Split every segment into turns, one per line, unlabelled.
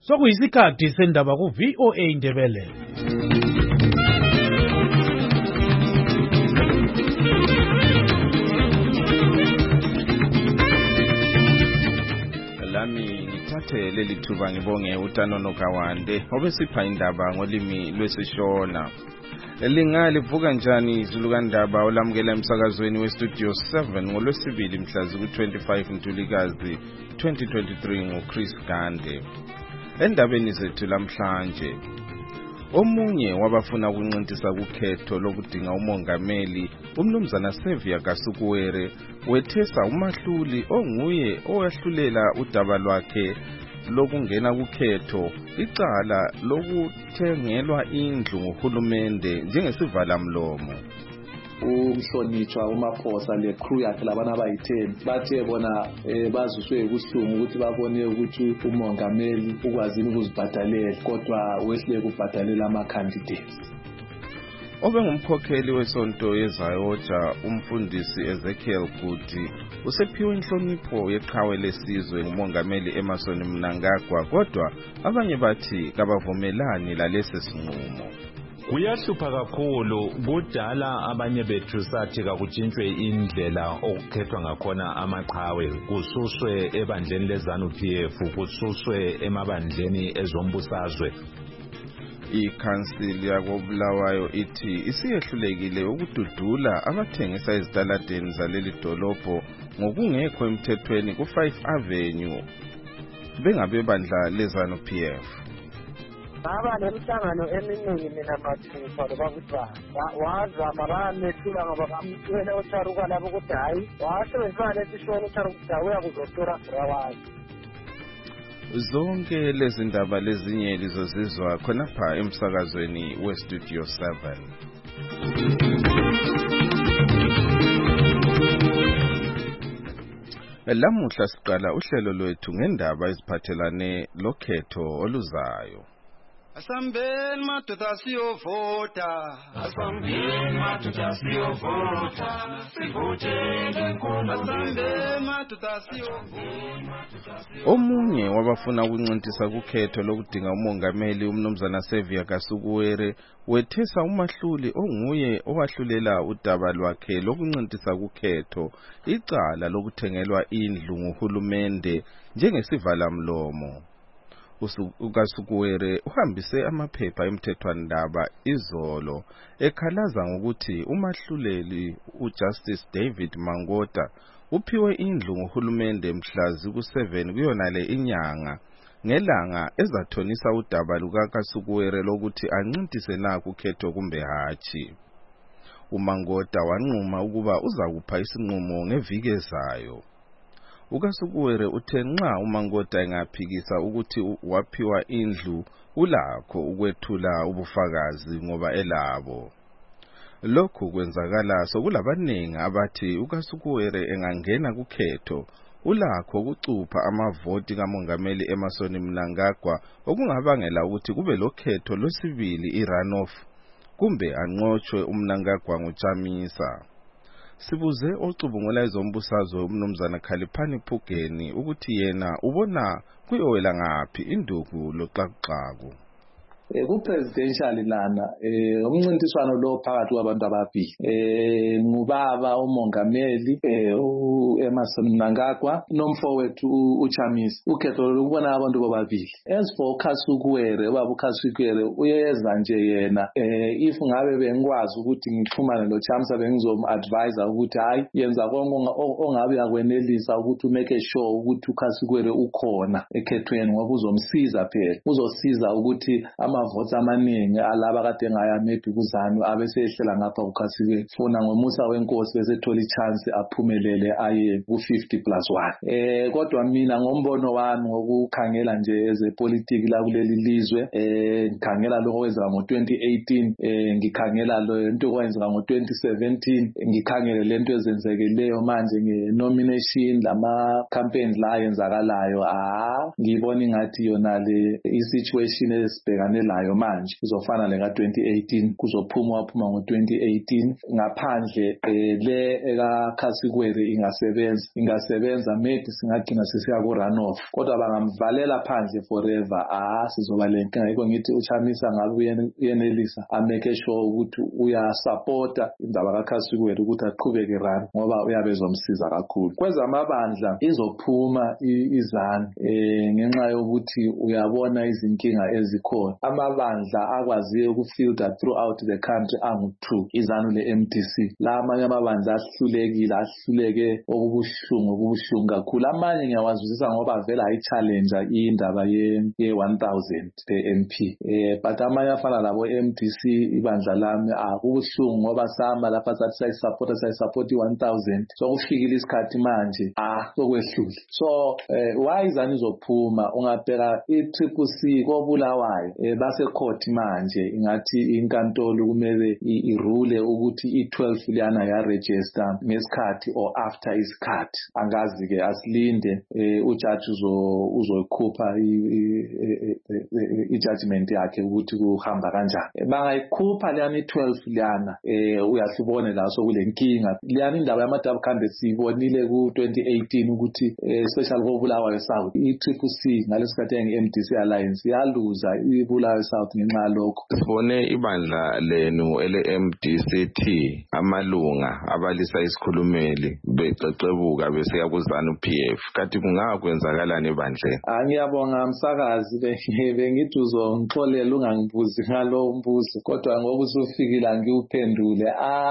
Sokuyisikhathi sendaba ku VOA Indebele.
Lami ngithathe leli thuba ngibonge uTanono Kawande obesipha indaba ngolimi lwesishona. Lingalivuka njani izulu kandaba olamukela emsakazweni weStudio 7 ngolwesibili mhla ku-25 Ntulikazi 2023 nguChris Gande. Endabeni zethu lamhlanje, omunye wabafuna ukunqintisa kukhetho lokudinga umongameli umnumzana Sevia Kasukuwere wethesa umahluli onguye owahlulela udaba lwakhe lokungena kukhetho icala lokuthengelwa indlu nguhulumende njengesivala mlomo.
Umhlonitshwa uMaphosa le crew yakhe labana abayi10 bathe bona bazuswe ubuhlungu ukuthi babone ukuthi umongameli ukwazini ukuzibhadalela kodwa wehle kubhadalela ama candidates.
Obengumkhokheli wesonto yeZayoja umfundisi Ezekiel Gudi usephiwe inhlonipho yeqhawe lesizwe ngumongameli Emmerson Mnangagwa, kodwa abanye bathi kabavumelani lalesi sinqumo.
Kuyahlupha kakhulu, kudala abanye bethu sathi kakutshintshwe indlela okukhethwa ngakhona amaqhawe, kususwe ebandleni leZANU-PF, kususwe emabandleni ezombusazwe.
Ikhansili yakoBulawayo ithi isiyehlulekile ukududula abathengisa ezitaladeni zaleli dolobho ngokungekho emthethweni ku5 Avenue bengabe bandla leZANU-PF.
Baba lemihlangano eminingi mina mathupha loba kuthwa wazama banethula ngoba bamthwele uTharuka lapho ukuthi hayi wasebenzisa lesishona uTharuka ukuthi uyakuzotora brawazi.
Zonke lezi ndaba lezinye lizozizwa khonapha emsakazweni weStudio 7. Lamuhla siqala uhlelo lwethu ngendaba eziphathelane lokhetho oluzayo.
Asambeni madoda siyovota, asambeni madoda siyovota, sivotele nkulu, asambeni madoda siyovota.
Omunye wabafuna ukunqintisa kukhetho lokudinga umongameli umnumzana Sevia Kasukuwere wethesa umahluli onguye owahlulela udaba lwakhe lokunqintisa kukhetho icala lokuthengelwa indlu nguhulumende njengesivala mlomo. uKasukuwere uhambise amaphepha emthethwandaba izolo ekhalaza ngokuthi umahluleli uJustice David Mangota uphiwe indlu nguhulumende mhla ku7 kuyonale inyanga ngelanga ezathonisa udaba lukaKasukuwere lokuthi anqintise na kukhetho kumbe hathi. uMangota wanquma ukuba uzakupha isinqumo ngeviki ezayo. uKasukuwere uthe nxa uMangota engaphikisa ukuthi waphiwa indlu ulakho ukwethula ubufakazi ngoba elabo. Lokhu kwenzakala sokulabaningi abathi uKasukuwere engangena kukhetho ulakho ukucupha amavoti kamongameli Emmerson Mnangagwa okungabangela ukuthi kube lokhetho lwesibili irunoff kumbe anqotshwe uMnangagwa ngoChamisa. Sibuze ocubungula ezombusazwe umnumzana Khaliphani Phugeni ukuthi yena ubona kuyowela ngaphi induku loxaxaku.
Ku-presidential lana umncintiswano lo phakathi kwabantu ababili ngubaba umongameli uEmmerson Mnangagwa nomfowethu uChamisa. Ukhetho lokubona abantu bobabili. As for uKasukuwere, ubaba uKasukuwere uyeza nje yena if ngabe bengikwazi ukuthi ngixhumane noChamisa bengizom-advise ukuthi hayi yenza konke ongabe yakwenelisa ukuthi umeke sure ukuthi uKasukuwere ukhona ekhethweni ngoba uzomsiza phela. Uzosiza ukuthi amavoti amaningi alaba kade ngaya maybe kuZANU abesehlela ngapha kuKasukuwere funa ngomusa wenkosi besethola ichance aphumelele aye ku50+1. Kodwa mina ngombono wami ngokukhangela nje ezepolitiki la kuleli lizwe ngikhangela lokho kwenzeka ngo2018 ngikhangela lento kwenzeka ngo2017 ngikhangele lento ezenzekeleyo manje ngenomination lama campaigns la yenzakalayo ngibona ingathi yona le situation esibhekane layo manje izofana leka2018 kuzophuma ngo2018 ngaphandle le ekaKasukuwere ingasebenza ingasebenza maybe singagcina sesiya ku run off kodwa bangamvalela phandle forever sizoba lenkinga yiko ngithi uChamisa ngabe uyenelisa ameke sure ukuthi uyasupporta indaba kaKhasikweli ukuthi aqhubeke run ngoba uyabezomsiza kakhulu kwezamabandla izophuma izanu ngenxa yokuthi uyabona izinkinga ezikhona amabandla akwaziyo ukufilter throughout the country angu-2 izanu le-MDC la amanye amabandla ahluleke okubuhlungu kakhulu amanye ngiyawazwisisa ngoba vele ayi-challenge indaba ye-1000 MP but amanye afana labo MDC ibandla lami akubuhlungu ngoba sama lapha sathi sayisupport i-1000 so kufikile isikhathi manje sokwehlule so why izanu izophuma ungabheka i-CCC kobulawayo base court manje ingathi inkantolo kumele irule ukuthi i-12 liyana ya register ngesikhathi or after isikhathi angazi ke asilinde ujudge uzoyikhupha i-judgment yakhe ukuthi kuhamba kanjani bangayikhupha liyana i-12 liyana uyasibone la sokulenkinga liyana indaba yama-double candidates siyibonile ku-2018 ukuthi especially kobulawayo South i-CCC ngalesikhathi nge-MDC Alliance yaluza ibulawayo South ngenxa yalokho
sibone ibandla lenu ele-MDCT amalunga abalisa isikhulumeli bexexebuka besiya kuzanu PF kanti kungakwenzakalani ebandleni
ngiyabonga msakazi bengithi uzongixolela ungangibuzi ngalo mbuzo kodwa ngoba usufikile angiwuphendule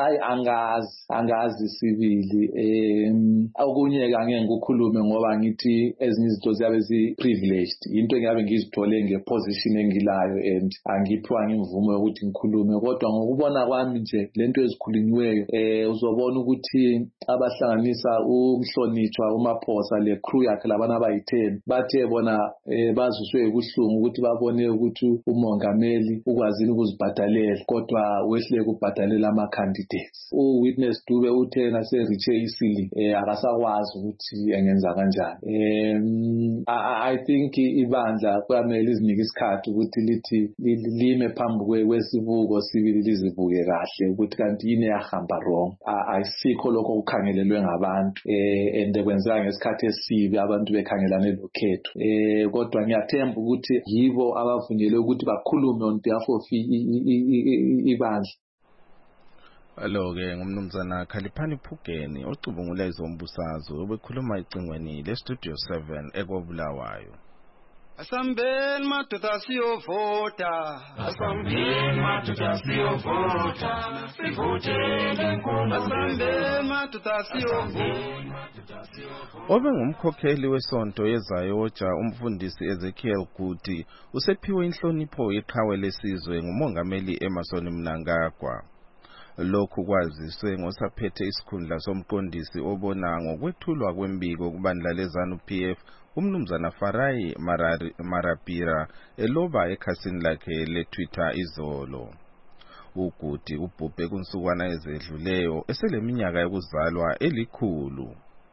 angazi sibili okunye angeke ngikukhulume ngoba ngithi ezinye izinto ziyabe zi-privileged into engiyabe ngizithole ngeposition engilayo and angiphiwa imvumo yokuthi ngikhulume kodwa ngokubona kwami nje lento ezikhulunyiweyo uzobona ukuthi abahlanganisa umhlonitshwa uMaphosa le crew yakhe labana abayi-10 bathe bona bazuswe ubuhlungu ukuthi babone ukuthi umongameli ukwazini ukuzibhadalela kodwa wehlele ukubhadalela ama-candidates uwitness Dube uthe nase-riche isili akasakwazi ukuthi engenza kanjani I think ibandla kwamele izinike isikhathi ukuthi lithi lime phambi kwesibuko sibili lizibuke kahle ukuthi kanti yini yahamba wrong ayisikho lokho kukhangelelwe ngabantu and kwenzeka ngesikhathi esibi abantu bekhangelane lokhetho kodwa ngiyathemba ukuthi yibo abavunyelwe ukuthi bakhulume on behalf of ibandla
Alo-ke ngumnumzana Khaliphani Phugeni ocubungula izombusazwe obekhuluma icingweni le-Studio 7 ekobulawayo.
Asambeni madoda siyovota Asambeni madoda siyovota Sivotele nkulu Asambeni madoda siyovota
Obengumkhokheli wesonto yeZayoja umfundisi Ezekiel Guti usephiwe inhlonipho yeqhawe lesizwe ngumongameli Emmerson Mnangagwa. Lokhu kwaziswe ngosaphethe isikhundla somqondisi obona ngokwethulwa kwembiko kubandla lezanu PF umnumzana Farai Marapira eloba ekhasini lakhe le-Twitter izolo. Uguti ubhubhe kunsukwana ezedluleyo eseleminyaka yokuzalwa elikhulu.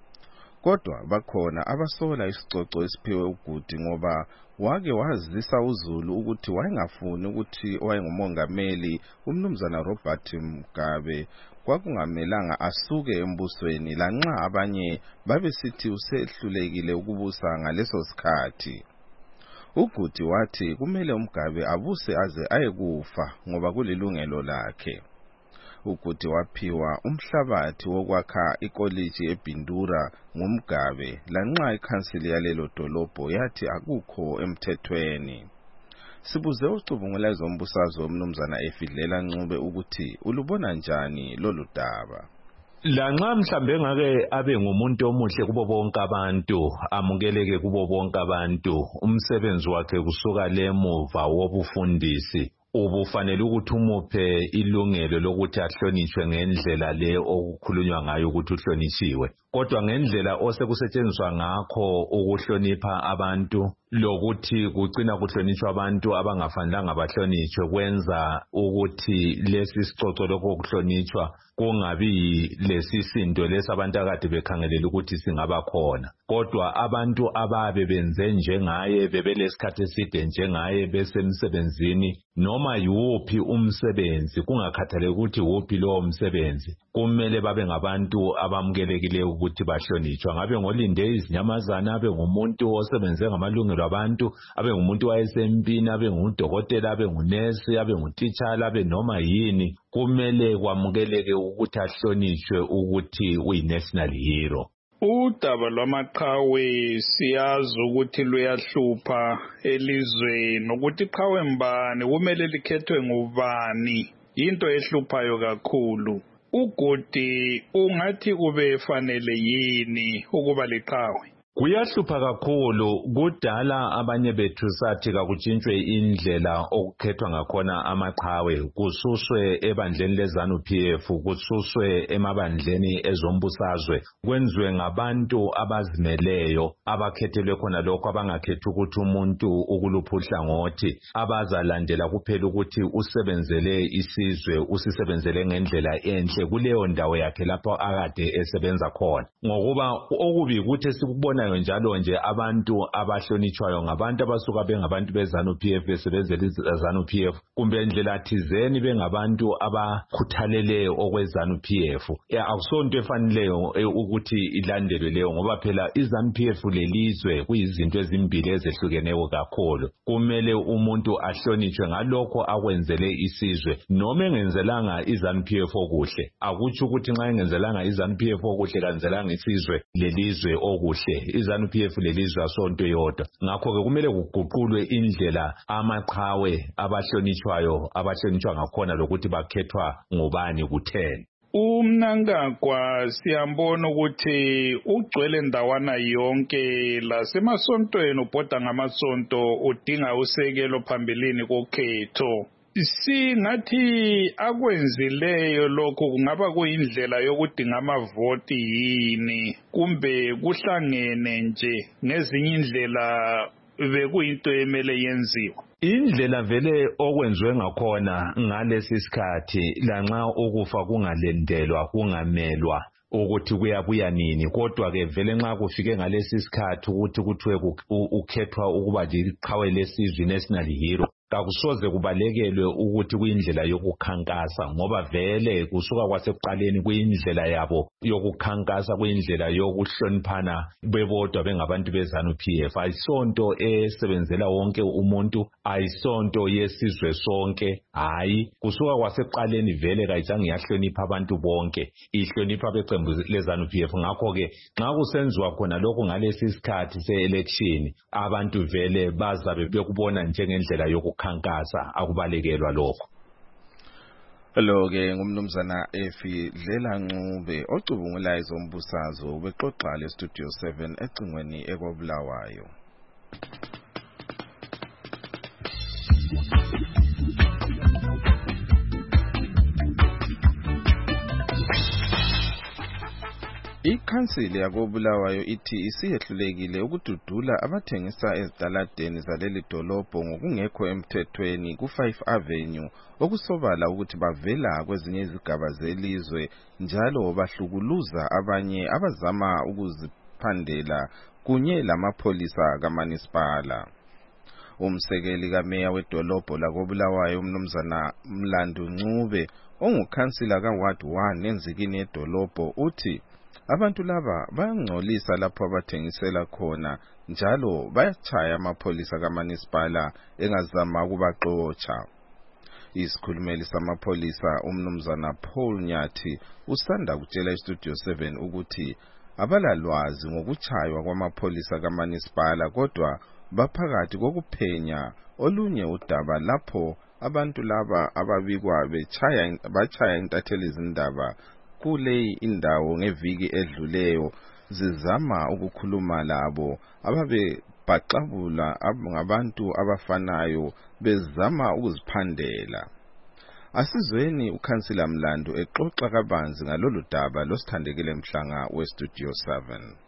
Kodwa bakhona abasola isicoco esiphiwe uGuti ngoba wake wazisa uZulu ukuthi wayengafuni ukuthi owayengumongameli umnumzana Robert Mugabe kwakungamelanga asuke embusweni lanxa abanye babesithi usehlulekile ukubusa ngaleso sikhathi. uGuti wathi kumele uMgabe abuse aze ayekufa ngoba kulilungelo lakhe. uGuti waphiwa umhlabathi wokwakha ikoliji eBindura ngumgabe lanxa ikhansili yalelo dolobho yathi akukho emthethweni. Sibuze ucubungula izombusazwe umnumzana Efidlela Ncube ukuthi ulubona njani lolu daba.
Lanxa mhlambe ngake abe ngumuntu omuhle kubo bonke abantu, amukeleke kubo bonke abantu, umsebenzi wakhe kusuka lemuva wobufundisi ubufanele ukuthi umuphe ilungelo lokuthi ahlonishwe ngendlela le okukhulunywa ngayo ukuthi uhlonitshiwe. Kodwa ngendlela osekusetshenziswa ngakho ukuhlonipha abantu lokuthi kugcina kuhlonishwa abantu abangafanelanga bahlonishwe kwenza ukuthi lesi sicoco lokho kuhlonishwa kungabi lesisindo lesabantu akade bekhangelela ukuthi singaba khona. Kodwa abantu ababe benze njengaye, bebelesikhathi eside njengaye, besemsebenzini noma yiwuphi umsebenzi, kungakhathaleki ukuthi wuphi lowo msebenzi, kumele babe ngabantu abamukelekileyo ukuthi bahlonitshwe. Ngabe ngolinde izinyamazana, abe ngumuntu osebenze ngamalungelo abantu, abe ngumuntu wayesempini, abe ngudokotela, abe ngunesi, abe ngutitshala, abe noma yini, kumele kwamukeleke ukuthi ahlonitshwe ukuthi uyi-national hero.
Udaba lwamaqhawe siyazi ukuthi luyahlupha elizweni, ukuthi iqhawe mbani kumele likhethwe ngubani, into ehluphayo kakhulu. Ugodi ungathi ubefanele yini ukuba liqhawe?
Kuyahlupha kakhulu. Kudala abanye bethu sathi kakutshintshwe indlela okukhethwa ngakhona amaqhawe, kususwe ebandleni leZANU-PF, kususwe emabandleni ezombusazwe, kwenziwe ngabantu abazimeleyo, abakhethelwe khona lokho, abangakhethi ukuthi umuntu ukuluphuhla ngothi, abazalandela kuphela ukuthi usebenzele isizwe, usisebenzele ngendlela enhle kuleyo ndawo yakhe lapho akade esebenza khona. Ngokuba okubi ukuthi sikubona njalo nje abantu abahlonitshwayo ngabantu abasuka bengabantu beZANU-PF besebenzela iZANU-PF, kumbe ndlela thizeni bengabantu abakhuthaleleyo okweZANU-PF. Akusonto efanileyo ukuthi ilandelwe leyo, ngoba phela iZANU-PF lelizwe kuyizinto ezimbili ezehlukeneyo kakhulu. Kumele umuntu ahlonitshwe ngalokho akwenzele isizwe, noma engenzelanga iZANU-PF okuhle. Akutsho ukuthi nxa engenzelanga iZANU-PF okuhle kanzelanga isizwe lelizwe okuhle. iZANU-PF lelizwe asonto yodwa. Ngakho-ke kumele kuguqulwe indlela amaqhawe abahlonitshwa ngakhona lokuthi bakhethwa ngobani kutheni.
UMnangagwa siyambona ukuthi ugcwele ndawana yonke, lasemasontweni ubhoda ngamasonto udinga usekelo phambilini kokhetho. Singathi akwenzileyo lokho kungaba kuyindlela yokudinga amavoti yini, kumbe kuhlangene nje ngezinye indlela bekuyinto emele yenziwe?
Indlela vele okwenziwe ngakhona ngalesi sikhathi, lanxa ukufa kungalendelwa kungamelwa ukuthi kuyabuya nini, kodwa ke vele nxa kufike ngalesi sikhathi ukuthi kuthiwe ukhethwa ukuba liqhawe lesizwe, national hero, kakusoze kubalekelwe ukuthi kuyindlela yokukhankasa, ngoba vele kusuka kwasekuqaleni kuyindlela yabo yokukhankasa, kuyindlela yokuhloniphana bebodwa bengabantu beZANU-PF. Ayisonto esebenzela wonke umuntu, ayisonto yesizwe sonke, hayi. Kusuka kwasekuqaleni vele kayizange yahlonipha abantu bonke, ihlonipha beqembu leZANU-PF. Ngakho-ke nxa kusenziwa khona lokhu ngalesi sikhathi se-election, abantu vele bazabe bekubona njengendlela yokukhankasa, akubalekelwa lokho.
Lo-ke ngumnumzana Efi Dlela Ncube ocubungula ezombusazwe ubexoxa leStudio 7 ecingweni ekobulawayo. Ikhansili yakobulawayo ithi isiyehlulekile ukududula abathengisa ezitaladeni zaleli dolobho ngokungekho emthethweni ku5 Avenue, okusobala ukuthi bavela kwezinye izigaba zelizwe njalo bahlukuluza abanye abazama ukuziphandela kunye lamapholisa kaManisipala. Umsekeli kameya wedolobho lakobulawayo umnumzana Mlandu Ncube ongukhansila kaWard 1 enzikini yedolobho uthi abantu laba bayangcolisa lapho abathengisela khona njalo bayachaya amapholisa kaManisipala engazama ukubaxotsha. Isikhulumeli samapholisa umnumzana Paul Nyathi usanda kutshela iStudio 7 ukuthi abalalwazi ngokuchaywa kwamapholisa kaManisipala, kodwa baphakathi kokuphenya olunye udaba lapho abantu laba ababikwa bachaya intatheli izindaba kule indawo ngeviki edluleyo zizama ukukhuluma labo ababe baxabula ngabantu abafanayo bezama ukuziphandela. Asizweni ukhansila Mlandu exoxa kabanzi ngalolu daba losithandekile mhlanga weStudio 7.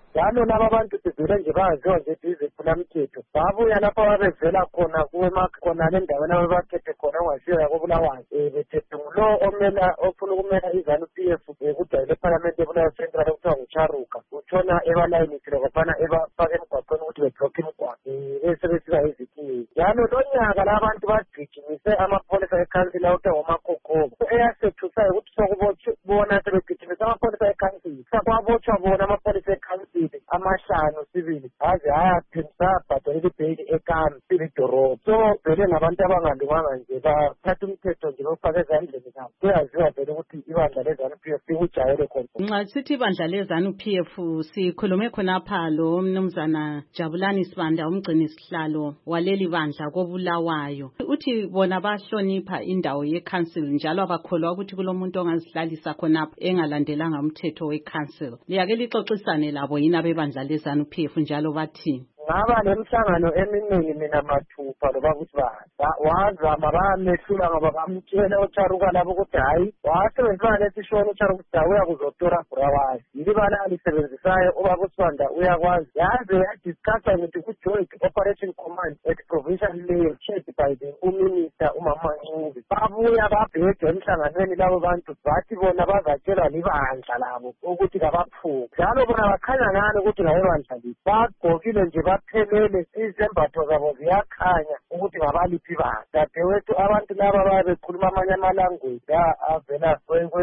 njalo laba abantu sivele nje baziwa nje iziphula-mthetho babuya lapho babevela khona khona le ndaweni ababakhethe khona ongasiyo yakobulawayo bethethe ngulo ofuna ukumela iZANU-PF kudayile ephalamende eBulawayo Central okuthiwa nguCharuka utshona ebalayinitile kwafana ebafaka emgwaqweni ukuthi beblokhe imigwaqo besebesiba izikhiyi njalo lonyaka labantu bagijimise amapholisa ekhansila okuthiwa ngoMakokobo eyasethuthayo ukuthi sokubona sebegijimise amapholisa ekhansila sakwabotshwa bona amapholisa ekhansila amahlanu sibili aze ayaphimisa abhadelela ibheyili eKami idorobha so vele ngabantu abangalunganga nje bathatha umthetho nje bawufake ezandleni zabo kuyaziwa vele ukuthi ibandla leZANU-PF likujayele khona.
Nxa sithi ibandla leZANU-PF sikhulume khonapha lo mnumzana Jabulani Sibanda umgcini sihlalo waleli bandla koBulawayo uthi bona bahlonipha indawo yeCouncil njalo abakholwa ukuthi kulomuntu ongazihlalisa khonapha engalandelanga umthetho weCouncil. Liyake lixoxisane labo yini abebandla leZANU-PF njalo bathini?
Ngaba nemihlangano eminingi mina mathupha loba ukuthi wazama bamehlula ngoba bamtshela uCharuka labo ukuthi hayi wasebenzisana lesishona uCharuka ukuthi uyakuzotora Bulawayo yilibala alisebenzisayo ubaba uSibanda uyakwazi yaze yadiscussa ngithi ku-Joint Operation Command at Provincial Layer chaired by the Minister uMama Ncube babuya babhede emhlanganweni labo bantu bathi bona bazatshelwa libandla labo ukuthi kabaphume njalo bona bakhanya ngani ukuthi ngabebandla lithi bagqokile nje baphelele izembatho zabo ziyakhanya ukuthi ngabaliphi bandla dadewethu abantu laba babekhuluma amanye amalanguage avela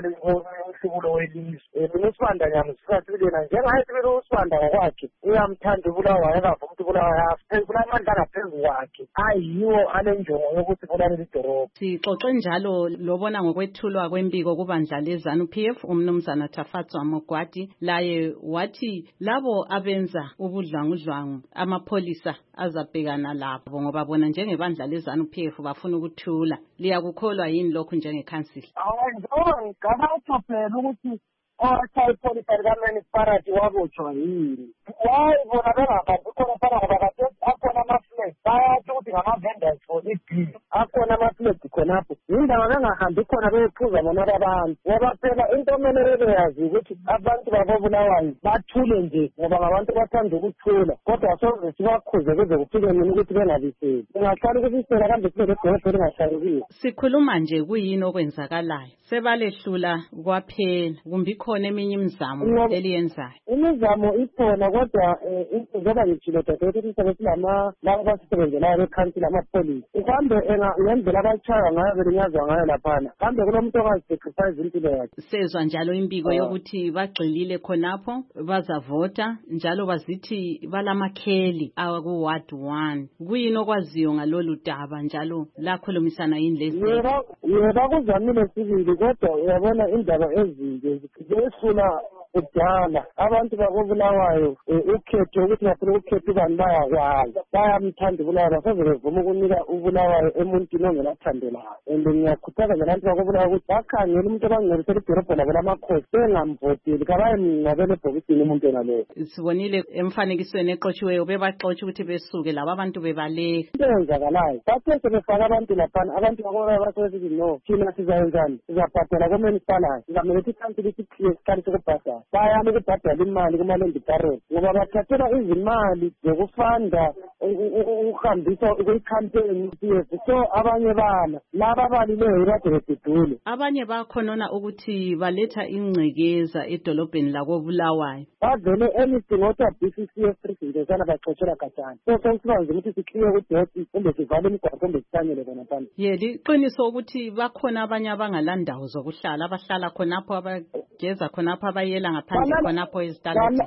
umhlubulo welizwe mina uSibanda nyamzisa sibilena njengaye sibili uSibanda ngokwakhe uyamthanda uBulawayo akavuma ukuthi uBulawayo aphezulu amandla ngaphezu kwakhe ayiwo alenjongo yokuthi bulalele idorobha.
Sixoxe njalo lobona ngokwethulwa kwembiko kubandla leZANU-PF umnumzana Tafatswa Mogwadi laye wathi labo abenza ubudlwangudlwangu amapholisa azabhekana labo ngoba bona njengebandla leZANU-PF bafuna ukuthula. Liyakukholwa yini lokhu njengekhansila?
Njengoba ngicabanga phela ukuthi ipholisa likaMunicipality wabotshwa yini wayi bona bengabantu khona phana ngoba kade akhona ama-flag bayathi ukuthi ngama-vendors for i-bill akhona ama-flag khonapho yindaba bengahambi khona beyephuza bona abantu ngoba phela into okumele bebeyazi ukuthi abantu bakoBulawayo bathule nje ngoba ngabantu bathanda ukuthula kodwa soze sibakhuze kuze kufike mina ukuthi bengabiseli ungahlala ukuthi isela kambe sibe ledolobho lingahlalikiyo.
Sikhuluma nje kuyini okwenzakalayo sebalehlula kwaphela kumbe ikhona eminye imizamo eliyenzayo?
Imizamo ikhona kodwa njengoba ngitshilo dadewethu ukuthi sebesilama labo basisebenzelayo bekhansila amapholisa uhambe ngendlela abatshaya ngayo belinyazwa ngayo laphana kambe kulomuntu ongazisacrifice impilo yakhe.
Sezwa njalo imbiko yokuthi bagxilile khonapho bazavota njalo bazithi balamakheli aku-Ward 1 kuyini okwaziyo ngalolu daba njalo lakhulumisana yini lezi?
Yebo kuzamile sibili kodwa uyabona indaba ezinje zifuna kudala abantu bakoBulawayo ukhetho ukuthi bafuna ukukhetha ubani bayakwazi bayamthanda uBulawayo basoze bevuma ukunika uBulawayo emuntwini ongelathandelayo and ngiyakhuthaza nje abantu bakoBulawayo ukuthi bakhangele umuntu abangcwelisela idorobho labo lamakhosi bengamvoteli kabayemngcwabele ebhokisini umuntu enaloyo.
Sibonile emfanekisweni eqotshiweyo bebaxotsha ukuthi besuke laba abantu bebaleka
into eyenzakalayo bathe sebefaka abantu laphana abantu bakoBulawayo basebesithi no thina sizayenzani sizabhadala koMunicipality sizamele ukuthi ikhansila isikhiye isikali sokubhadala bayama ukubhadala imali kuma-land parole ngoba bathathela izimali zokufanda ukuhambisa kwi-campaign so abanye bana laba abalileyo kade bedudule.
Abanye bakhonona ukuthi baletha ingcekeza edolobheni lakoBulawayo
bavele anything othiwa BCCS presentezana baxotshela khatshana so sekusiba nje ukuthi sikhiye kudoti kumbe sivale imigwaqo kumbe sithanyele khona phana.
Liqiniso ukuthi bakhona abanye abangalandawo zokuhlala abahlala khonapho abageza khonapho abayela ngaphandle khonapho ezitaladini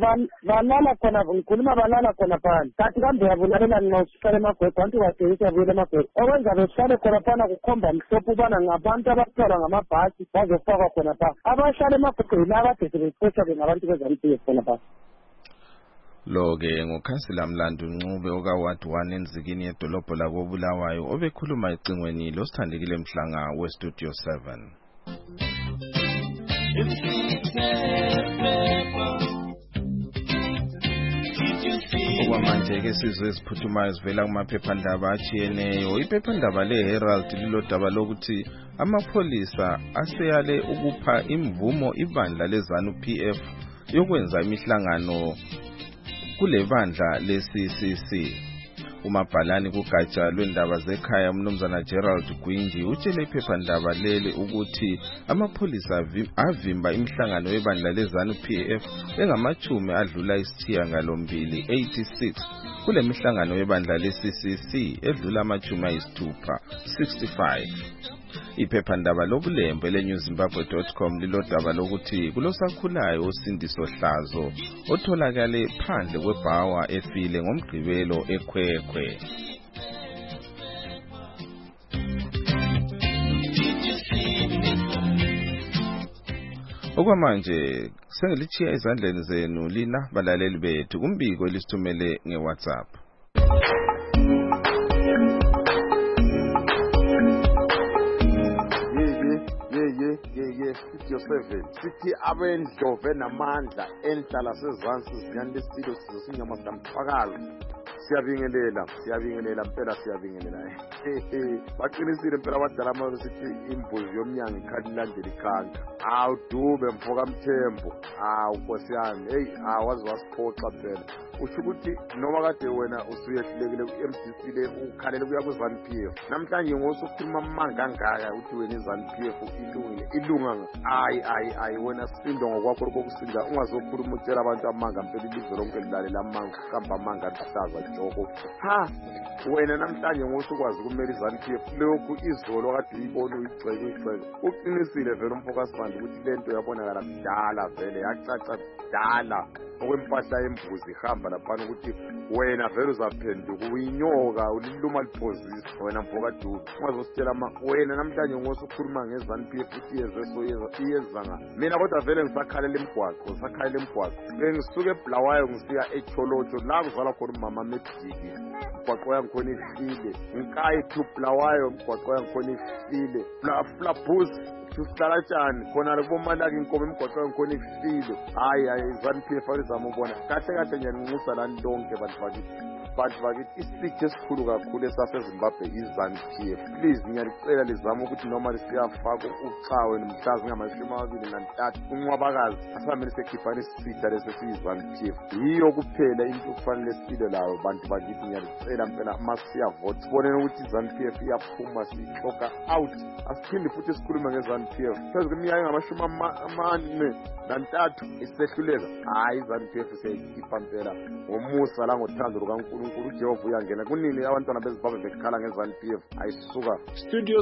balala khona ngikhuluma balala khona phana kathi kambe yabulalela nxa usuhlala emagwegwe abantu bathengisa yabuyela emagwegwe okwenza behlale khona phana kukhomba mhlophe ubana ngabantu abathwala ngamabhasi bazofakwa khona phana abahlala emagwegwe yilaba kade sebexotsha bengabantu beZANU-PF khona phana.
Lo-ke ngukhansila Mlandu Ncube oka-Ward 1 enzikini yedolobho lakoBulawayo obekhuluma ecingweni losithandekile Mhlanga we-Studio 7. Okwamanje-ke sizwe eziphuthumayo zivela kumaphephandaba atshiyeneyo. Iphephandaba le-Herald lilodaba lokuthi amapholisa aseyale ukupha imvumo ibandla leZANU-PF yokwenza imihlangano kule bandla le-CCC. Umabhalani kugatsha lwendaba zekhaya umnumzana Gerald Gwinji utshele iphephandaba leli ukuthi amapholisa avimba imihlangano yebandla leZANU-PF engamachumi adlula isithiyagalombili 86 kule mihlangano yebandla le-CCC edlula amachumi ayisithupha 65. Iphephandaba lobulembe leNewZimbabwe.com lilodaba lokuthi kulosakhulayo uSindiso Hlazo otholakale phandle kwebhawa efile ngomgqibelo eKhwekhwe. Okwamanje sengilitshiya ezandleni zenu lina balaleli bethu kumbiko elisithumele ngeWhatsApp.
Studio 7 sithi abendlove namandla enhlala sezansi ziyanlisilo sinyama samfakazi siyabingelela mpela baqinisile mpela abadala amalo sithi imbuzi yomnyango ikhalilandela ikhanga awudube mfoka mthembo nkosi yami wazi wasiphoxa phela usho ukuthi noma kade wena usuyehlulekile ku-MDC le ukhalele kuya ku-ZANU-PF namhlanje ngosukhuluma amanga angaka ukuthi wena i-ZANU-PF ilunga ayi wena sindo ngokwakho kokusinda ungazokhuluma utshela abantu amanga mpela ilizwe lonke lilalela amanga kamba amanga ahlaza joko wena namhlanje ngosukwazi ukumela i-ZANU-PF lokhu izolo kade uyibona uyigcwele uqinisile vele umfokasibanda ukuthi lento yabonakala kudala vele yacaca kudala okwempahla yembuzi ihamba laphana ukuthi wena vele uzaphenduka uyinyoka uliluma liphozisi wena mfokadubi ungazositshela wena namhlanje ngosukhuluma nge-ZANU-PF ukuthi iyezanga mina kodwa vele ngisakhalela imigwaqo ngisuke eBulawayo ngisiya eCholotsho la kuzala khona umama Mediki imigwaqo yangikhona ifile ngikayi to Bulawayo imigwaqo yangikhona ifile Flabus sihlala tshani khona kubomalaka inkomo imigwaqo yangikhona ifile hayi ZANU-PF alizama ubona kahle ngiyanxusa lani lonke bantu bakithi isici esikhulu kakhulu esaseZimbabwe i-ZANU-PF. Please ngiyalicela lizama ukuthi noma lisiyafaka ucawe nomhlazi ngama-23 unqwabakazi asamele sekhiphana isitsha lesi siyi-ZANU-PF. Yiyo kuphela into kufanele sile layo bantu bakithi ngiyalicela mpela masiyavote sibonene ukuthi i-ZANU-PF iyaphuma siyixoka out. Asiphinde futhi sikhulume nge-ZANU-PF phezu kweminyaka engama-43 isisehluleka hayi i-ZANU-PF siyayikhipha mpela ngomusa la ngothando lukaNkulunkulu uJehova uyangena kunini abantwana beZimbabwe bekhala nge-ZANU-PF ayisuka
Studio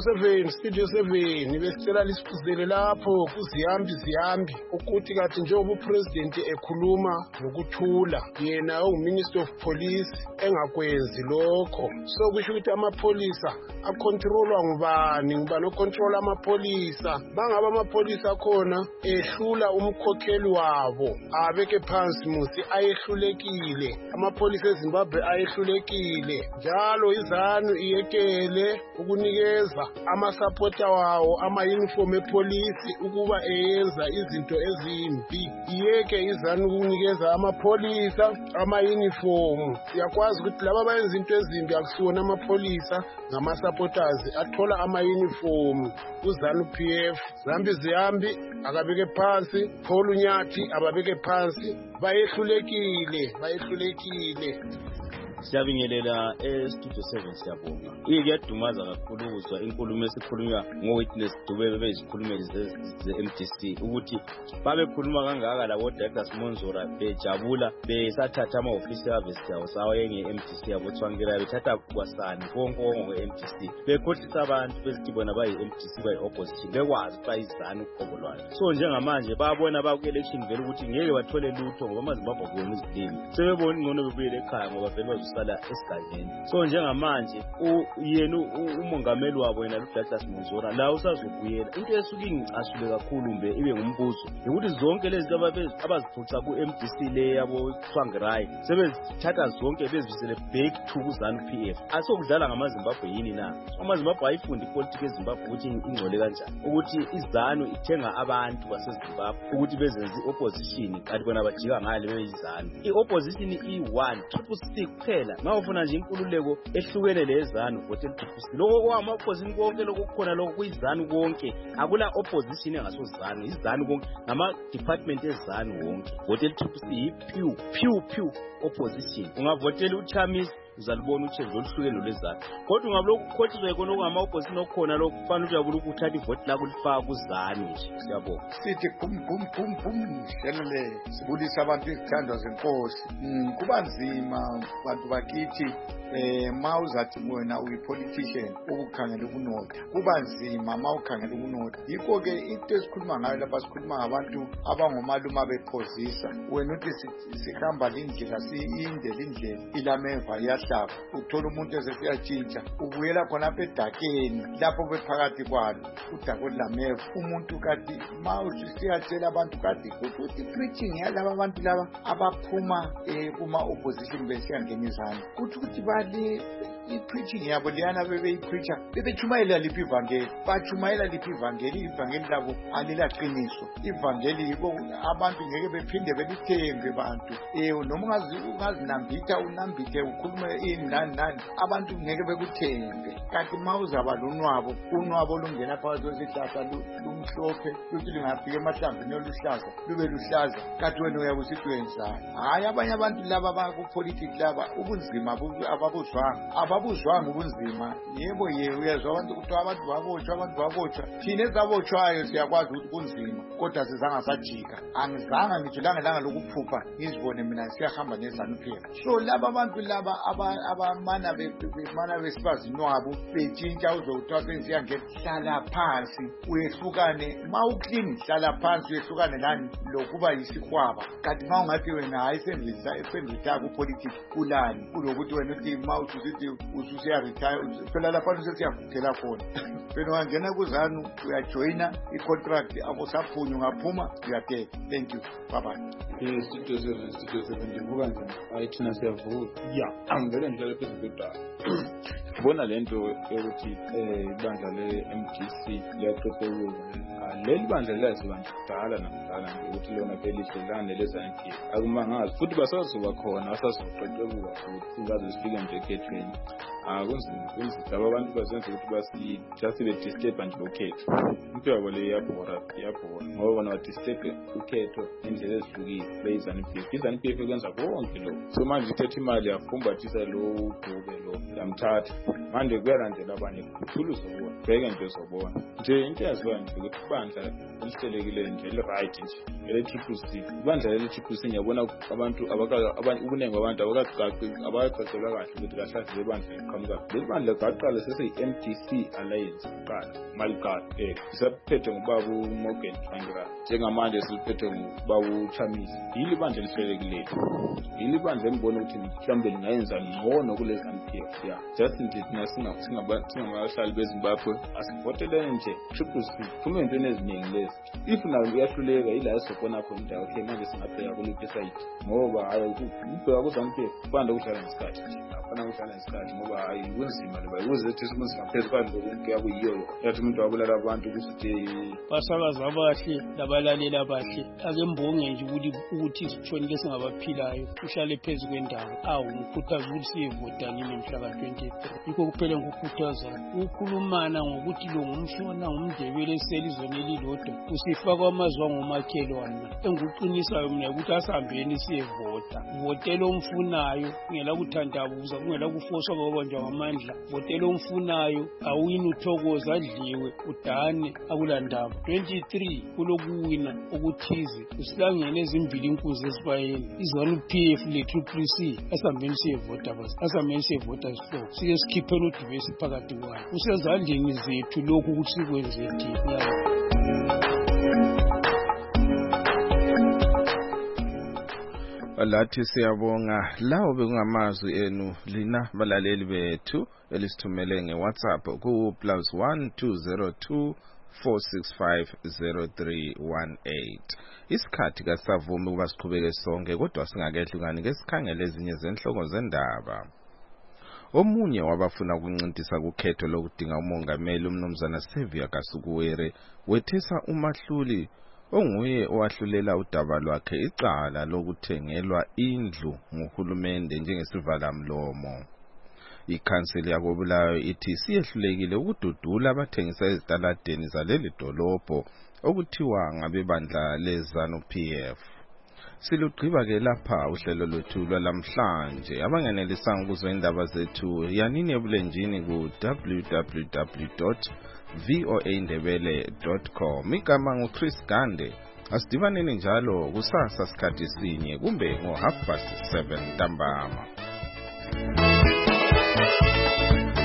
7 besicela lisifuzele lapho kuziyambi ukuthi kathi njengoba upresident ekhuluma nokuthula yena uminister of police engakwenzi lokho so kusho ukuthi amapholisa akontrolwa ngubani okontrola amapholisa bangaba amapholisa khona ehlula umkhokheli wabo abeke phansi musi ayehlulekile amapholisa eZimbabwe ayehlulekile njalo iZANU iyekele ukunikeza amasupporter wawo ama-uniform epolisi ukuba eyenza izinto ezimbi iyeke iZANU ukunikeza amapholisa ama-uniform siyakwazi ukuthi laba abayenza into ezimbi akusiwona amapholisa ngama-supporters athola ama-uniform kuZANU-PF Ziyambi akabeke phansi Paul Unyathi ababeke phansi bayehlulekile
Siyabingelela eStudio 7 siyabonga. Iyadumaza kakhulu ukuzwa inkulumo esikhulunywa ngoWitness Dube bezikhulumeli ze-MDC ukuthi babekhuluma kangaka labo Dr. Monzora bejabula besathatha ama-office service yawo sawo nge-MDC yabo Tswangela bethatha kwasani konke nge-MDC bekhohlisa abantu bezithi bona bayi-MDC bayi-opposition bekwazi ukuthi bayiZANU ukhobolwayo so njengamanje babona baku-election vele ukuthi ngeke bathole lutho ngoba amaZimbabwe akubona izilimi sebebona ingcono bebuyele ekhaya ngoba vele sala esigabeni so njengamanje yena umongameli wabo yena uDouglas Monzora la usazobuyela into esuke ingicasule kakhulu mbe ibe ngumbuzo ukuthi zonke lezi abaziphuca ku-MDC le yabo Tsvangirai sebezithatha zonke bezisele back to ZANU-PF asokudlala ngamaZimbabwe yini na amaZimbabwe ayifundi ipolitiki eZimbabwe ukuthi ingcole kanjani ukuthi iZANU ithenga abantu baseZimbabwe ukuthi bezenze opposition kanti bona bajika ngale beyiZANU i-opposition i1 6 kuphela ngawufuna nje inkululeko ehlukene lezanu vote le-TPC lokho kwama-opposition konke lokho kukhona lokho kuyizanu konke akula opposition engasozanu izanu konke ngama-department ezanu wonke vote le-TPC yi-pew opposition ungavotela uChamisa uzalibona utshenzo oluhlukene lolezanu kodwa ungabuloku ukhothizwe khona okungama-opposition okukhona lokhu kufanele ujabula ukuthatha ivoti lakho lifaka kuzanu nje siyabonga
sithi phum shelele sibulisa abantu izithandwa zenkosi kuba nzima bantu bakithi ma uzathi wena uyi-politician ukukhangela ukunotha kuba nzima ma ukhangela ukunotha yikho-ke into esikhuluma ngayo lapha sikhuluma ngabantu abangomaluma bephozisa wena uthi sihamba lindlela inde lindlela ilameva iyahlaba uthola umuntu esesiyatshintsha ubuyela khonapha edakeni lapho bephakathi kwalo udako lameva umuntu kati ma usiyatshela abantu kati ukuthi i-preaching yalaba abantu laba abaphuma kuma-opposition besiyangena izandla ukuthi i-preaching yabo liyana bebeyipreacher bebechumayela liphi ivangeli bachumayela liphi ivangeli labo alilaqiniso ivangeli yiko abantu ngeke bephinde belithembe bantu noma ungazinambitha unambithe ukhulume ini nani abantu ngeke bekuthembe kanti ma uzaba unwabo lungena phakathi kwesihlahla lumhlophe luthi lingafika emahlambini oluhlaza lube luhlaza kanti wena uyabusithi wenzani hayi abanye abantu laba bakupolitics laba ubunzima ababuzwanga ubunzima yebo uyezwa abantu kuthiwa abantu babotshwa thina ezabotshwayo siyakwazi ukuthi kunzima kodwa sizange sajika angizange ngitsho langelanga lokuphupha ngizibone mina siyahamba nezanu-PF so laba abantu laba abamana besibazinwabo betshintsha uzokuthiwa sengiziyangena hlala phansi uyehlukane ma uklini hlala phansi uyehlukane lani lokuba yisihwaba kanti ma ungathi wena hayi sengizitaya kupolitics kulani kulokuthi wena uthi ma ususithi ususiyaretire phela lapha usesiyagugela khona phela ungangena kuzanu uyajoyina i-contract akusaphunywa ungaphuma uyateka thank you bye
studio 7 ndivuka njani hayi thina siyavuka angivele njalo phezulu kwedala ngibona lento yokuthi ibandla le-MDC liyaqeqekuza leli bandla liyaziwa nje kudala nakudala nje ukuthi lona phela lelezanki akumangazi futhi basazoba khona basazoqeqekuka futhi singaze sifike nje ekhethweni kunzima laba abantu bazenza ukuthi basibe-disturba nje ukhetho into yabo le iyabhora ngoba bona badisturbe ukhetho ngendlela ezihlukile beyizanu-PF izanu-PF ekwenza konke lokho so manje ithetha imali yafumbathisa lo Dube lo yamthatha manje kuyalandela abanye kuthuluzokuwa bheke nje uzobona nje into yaziwayo nje ukuthi ibandla elihlelekileyo nje eli-right nje ele-TPC ibandla leli-TPC ngiyabona abantu ubuningi babantu abakacacelwa kahle ukuthi kahle le bandla liqhamuka leli bandla ligaqala sesiyi-MDC alliance kuqala maliqala isaphethe ngubaba uMorgan Tsvangirai njengamanje siliphethe ngubaba uChamisa yili bandla elihlelekileyo yili bandla engibona ukuthi mhlawumbe lingayenza ngcono kule ZANU-PF just thina singabahlali beZimbabwe asivotelene nje TPC phume entweni eziningi lezi if nayo uyahluleka yila esizobona khona ukuthi okay manje singabheka kuliphi side ngoba hayi ukubheka kuZANU-PF kubanda ukuhlala ngesikhathi afana ukuhlala ngesikhathi ngoba hayi kunzima leba ukuze ethi simunzima phezulu kwalo konke yakuyiyo yathi umuntu wabulala abantu ukuthi
basakaza abahle labalaleli abahle ake mbonge nje ukuthi sitshonile singabaphilayo uhlale phezu kwendaba ngikhuthaza ukuthi siyevota ngini mhla ka-23 yikho kuphela ngikukhuthaza ukukhulumana ngokuthi lo ngumshona ngumndebele eselizweni elilodwa usifaka amazwi angomakhelwane engikuqinisayo mina ukuthi asihambeni siyevota votela omfunayo kungela kuthandabuza kungela kufoswa kwabanjwa ngamandla votela omfunayo awini uthokoza adliwe udane akulandaba 23 kulokuwina okuthize usilangene ezimbili inkunzi esibayeni izanu-PF le-TPC asihambeni siyevota asihambeni siyevota sihloko sike sikhiphele udivesi phakathi kwayo usezandleni zethu lokhu ukuthi sikwenze thina
lathi siyabonga lawo bekungamazwi enu lina balaleli bethu elisithumele ngeWhatsApp ku +1 202 4650318 isikhathi kasavumi ukuba siqhubeke sonke kodwa singakehlukani ke sikhangele ezinye zenhloko zendaba. Omunye wabafuna ukuncintisa kukhetho lokudinga umongameli umnumzana Sevia Kasukuwere wethesa umahluli onguye owahlulela udaba lwakhe icala lokuthengelwa indlu nguhulumende njengesivalamlomo. Ikhanseli yakoBulawayo ithi siyehlulekile ukududula abathengisa ezitaladeni zaleli dolobho okuthiwa ngabebandla leZANU-PF. Silugqiba ke lapha uhlelo lwethu lwalamhlanje. Abangenelisanga ukuzwa indaba zethu yanini ebulenjini ku www.voaindebele.com. Igama nguChris Gande. Asidibaneni njalo kusasa sikhathi sinye kumbe ngo 7:30 ntambama.